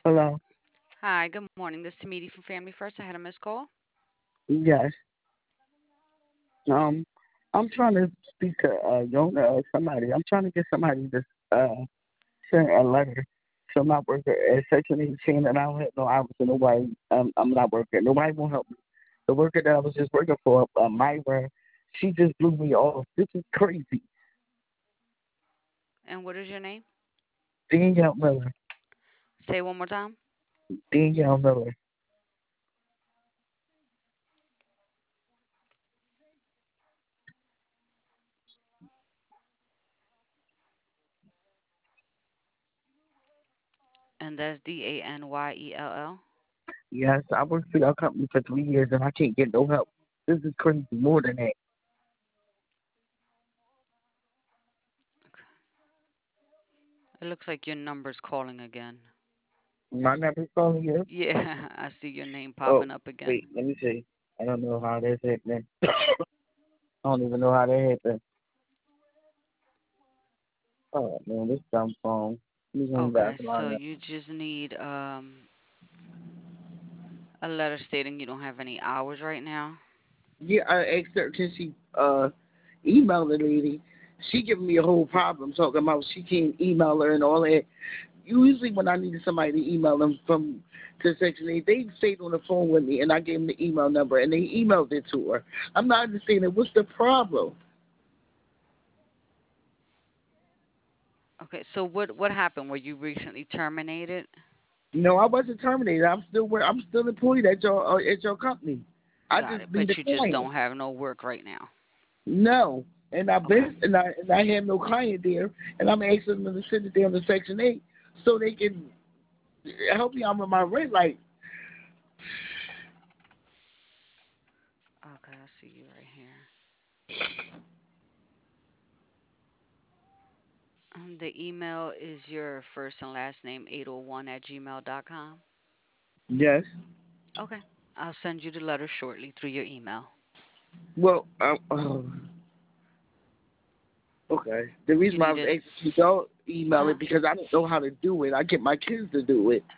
Hello. Hi, good morning. This is Tamidi from Family First. I had a missed call. Yes. Um, I'm trying to speak to Yona or somebody. I'm trying to get somebody to send a letter to my worker at Section 8 saying that I don't have no hours and nobody. I'm not working. Nobody won't help me. The worker that I was just working for, Myra, she just blew me off. This is crazy. And what is your name? Danielle Miller. Say it one more time. Danielle Miller. And that's Danyell. Yes, I worked for your company for 3 years and I can't get no help. This is crazy. More than that. It looks like your number's calling again. My number's calling you. Yeah, I see your name Oh, popping up again. wait, let me see. I don't know how that's happening. I don't even know how that happened. Oh man, this dumb phone. Let me hang back Okay, so line up. you just need a letter stating you don't have any hours right now. Yeah, I asked her can she email the lady. She giving me a whole problem talking about she can't email her and all that. Usually when I needed somebody to email them from to Section 8, they stayed on the phone with me and I gave them the email number and they emailed it to her. I'm not understanding what's the problem. Okay, so what happened? Were you recently terminated? No, I wasn't terminated. I'm still employed at your company. I Got just it. be the But you just client. don't have no work right now. No, and Okay. I have no client there, and I'm asking them to send it down to Section 8 so they can help me out with my rent. Like, Okay, I see you right here. The email is your first and last name 801 at gmail.com. yes. Okay. I'll send you the letter shortly through your email. Well, okay. The reason You why I need was it. asking you don't email Uh, it because I don't know how to do it. I get my kids to do it.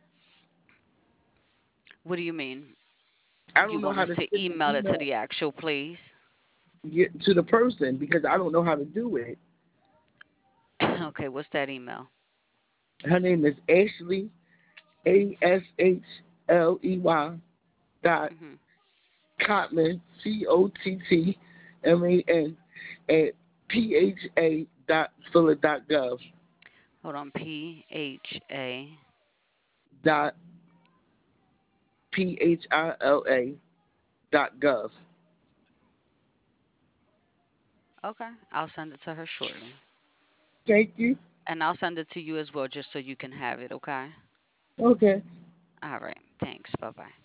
what do you mean? I You don't know want how us to to send the email it to email the actual place? to the person because I don't know how to do it. Okay, what's that email? Her name is Ashley, Ashley dot Hmm. Cotman, Cottman at pha dot Phila dot gov Hold on. PHA. dot phila dot gov. Okay. I'll send it to her shortly. Thank you. And I'll send it to you as well just so you can have it, okay? Okay. All right. Thanks. Bye bye.